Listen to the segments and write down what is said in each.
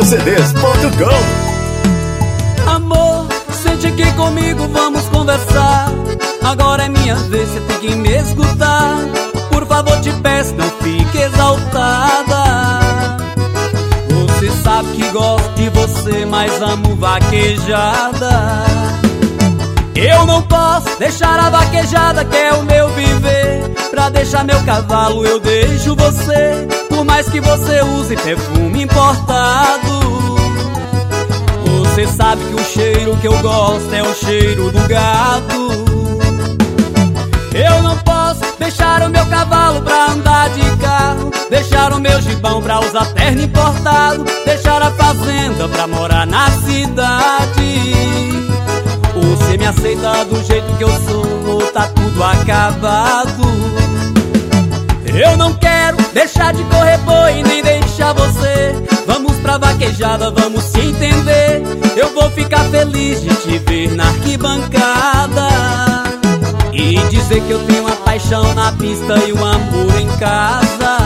CDs.com. Amor, sente aqui comigo, vamos conversar. Agora é minha vez, você tem que me escutar. Por favor, te peço, não fique exaltada. Você sabe que gosto de você, mas amo vaquejada. Eu não posso deixar a vaquejada, que é o meu viver. Pra deixar meu cavalo eu deixo você, por mais que você use perfume importado. Você sabe que o cheiro que eu gosto é o cheiro do gado. Eu não posso deixar o meu cavalo pra andar de carro, deixar o meu gibão pra usar terno importado, deixar a fazenda pra morar na cidade. Você me aceita do jeito que eu sou, ou tá tudo acabado? Eu não quero deixar de correr boi, nem deixar você. Vamos pra vaquejada, vamos se entender. Eu vou ficar feliz de te ver na arquibancada e dizer que eu tenho uma paixão na pista e um amor em casa.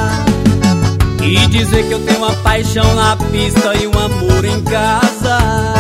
E dizer que eu tenho uma paixão na pista e um amor em casa.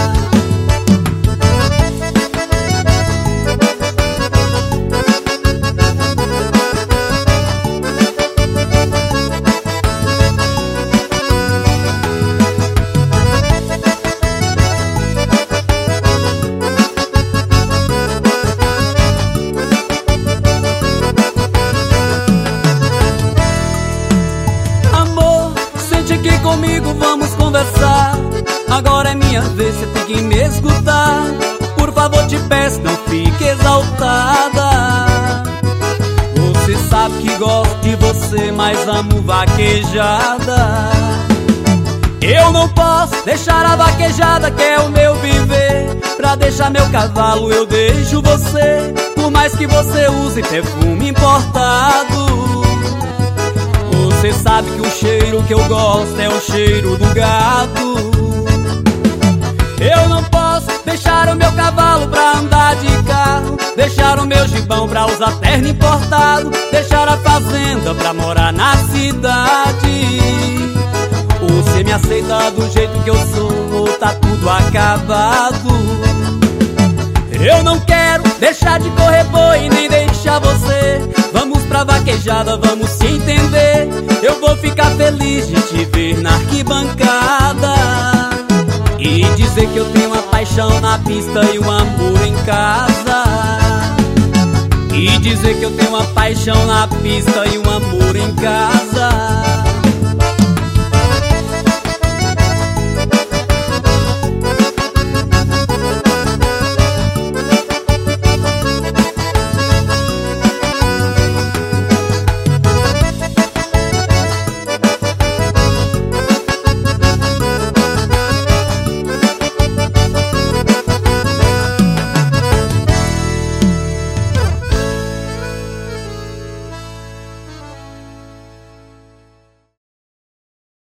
Aqui comigo, vamos conversar. Agora é minha vez, você tem que me escutar. Por favor, te peço, não fique exaltada. Você sabe que gosto de você, mas amo vaquejada. Eu não posso deixar a vaquejada, que é o meu viver. Pra deixar meu cavalo eu deixo você, por mais que você use perfume importado. Você sabe que o cheiro que eu gosto é o cheiro do gado. Eu não posso deixar o meu cavalo pra andar de carro, deixar o meu gibão pra usar terno importado, deixar a fazenda pra morar na cidade. Você me aceita do jeito que eu sou, ou tá tudo acabado? Eu não quero deixar de correr boi, nem deixar você. Vamos pra vaquejada, vamos se entender. Eu vou ficar feliz de te ver na arquibancada e dizer que eu tenho uma paixão na pista e um amor em casa. E dizer que eu tenho uma paixão na pista e um amor em casa.